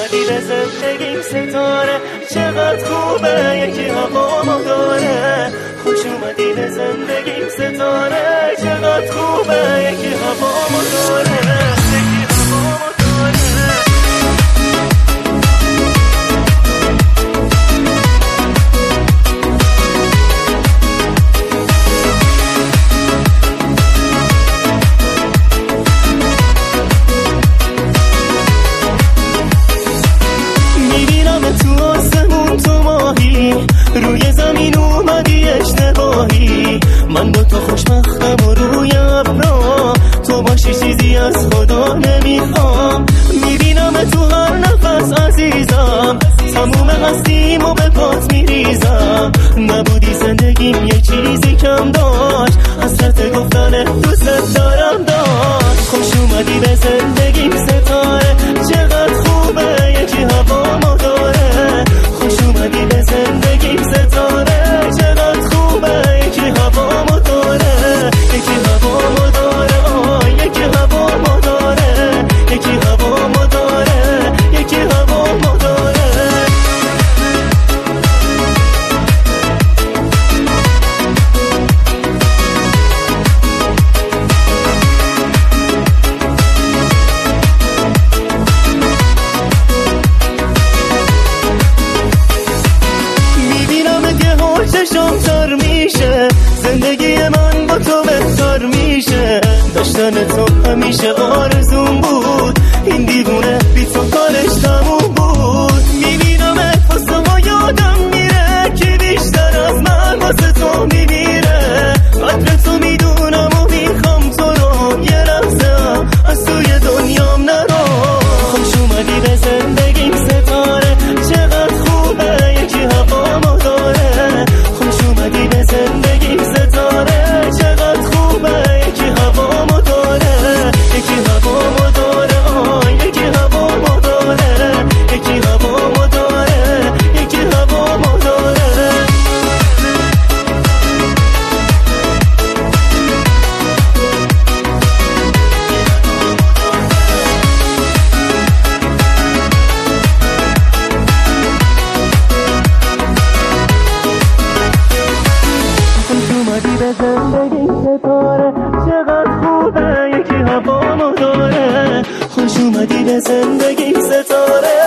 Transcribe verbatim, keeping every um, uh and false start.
اومدی به زندگیم ستاره، چقدر خوبه یکی هوامو داره. خوش اومدی به زندگیم ستاره، چقدر خوبه یکی هوامو داره، یکی هوامو داره. روی زمین اومدی اشتباهی، من با تو خوشبختم و روی ابرا تو باشی چیزی از خدا نمیخوام. میبینم تو هر نفس عزیزم، تموم هستیم و به پات میریزم. نبودی زندگیم یه چیزی کم داشت، حسرت گفتن دوست دارم داشت. خوش اومدی به زندگیم ستاره، چقدر خوبه یکی هوامو داره. خوش اومدی به زندگیم ستاره، چقدر خوبه یکی هوامو داره، یکی هوامو داره، آه یکی هوامو داره، یکی هوامو داره، یکی هوامو داره. شمتر میشه زندگی من، با تو بهتر میشه. داشتن تو همیشه آرزوم بود، این دیوونه بی تو کارش تموم بود. میبینم واسه ما یادم میره که بیشتر از من واسه تو میمیره. قدر تو میدونم و میخوام تو رو، یه لحظه از توی دنیام نرو. خوش اومدی به زندگیم ستاره، چقدر خوبه یکی هوامو داره. خوش اومدی به زندگیم ستاره، چقدر خوبه یکی هوامو داره، یکی هوامو داره، آه یکی هوامو داره، یکی هوامو داره، یکی هوامو داره. اومدی به زندگی ستاره، چقدر خوبه یکی هوامو داره. خوش اومدی به زندگی ستاره.